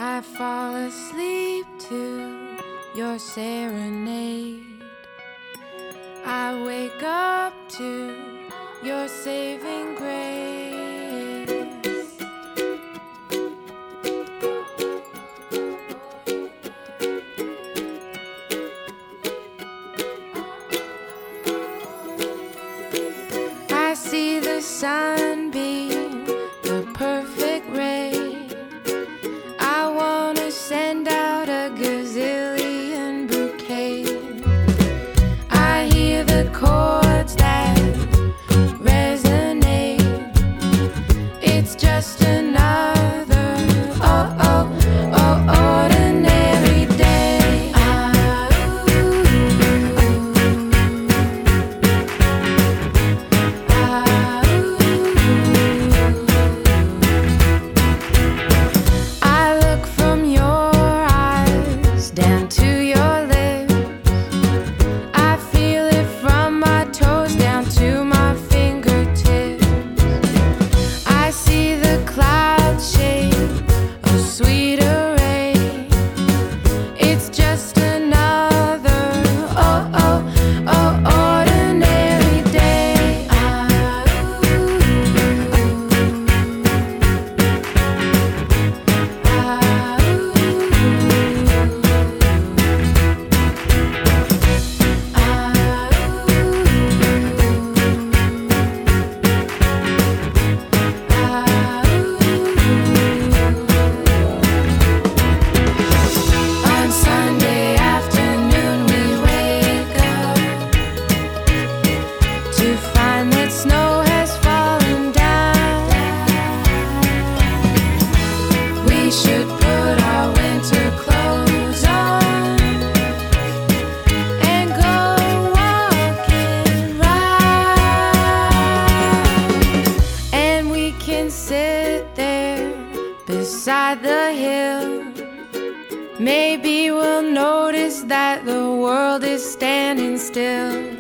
I fall asleep to your serenade. I wake up to your saving grace. I see the sunbeam, the perfect ray. I wanna send out a gazillion bouquets. I hear the chords that resonate. It's just another ordinary day. I look from your eyes down to your lips. I feel it from my toes down to my fingertips. I see the clouds shape a sweet array. It's just another ordinary day. On Sunday afternoon we wake up to find that snow has fallen down. We should put our winter clothes on and go walking round. And we can sit there beside the hill. Maybe we'll notice that the world is standing still.